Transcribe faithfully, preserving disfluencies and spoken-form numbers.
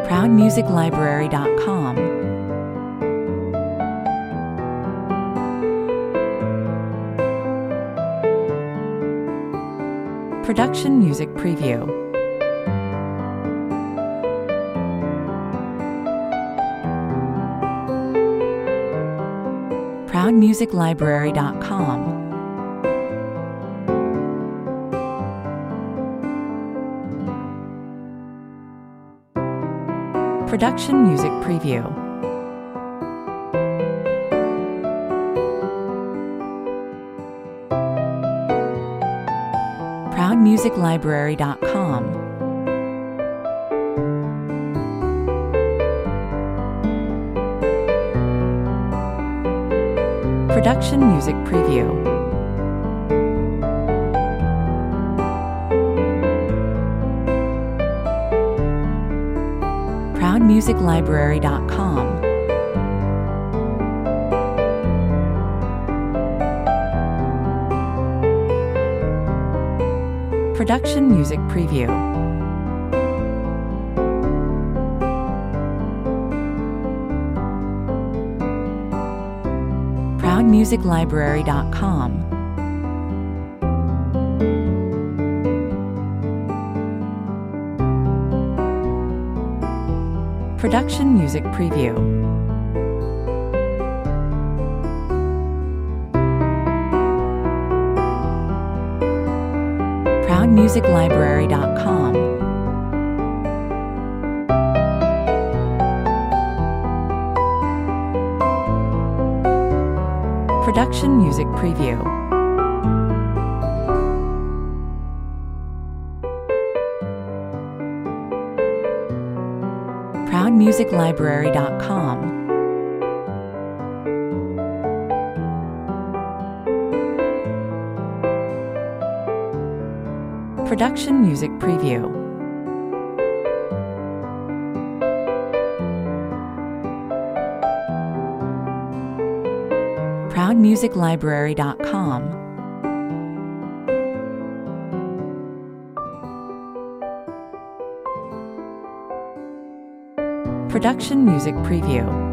proud music library dot com. Production Music Preview. proud music library dot com. Production Music Preview. proud music library dot com. Production Music Preview. proud music library dot com. Production Music Preview. proud music library dot com. Production Music Preview. proud music library dot com. Production Music Preview. proud music library dot com. Production Music Preview. proud music library dot com. Production Music Preview.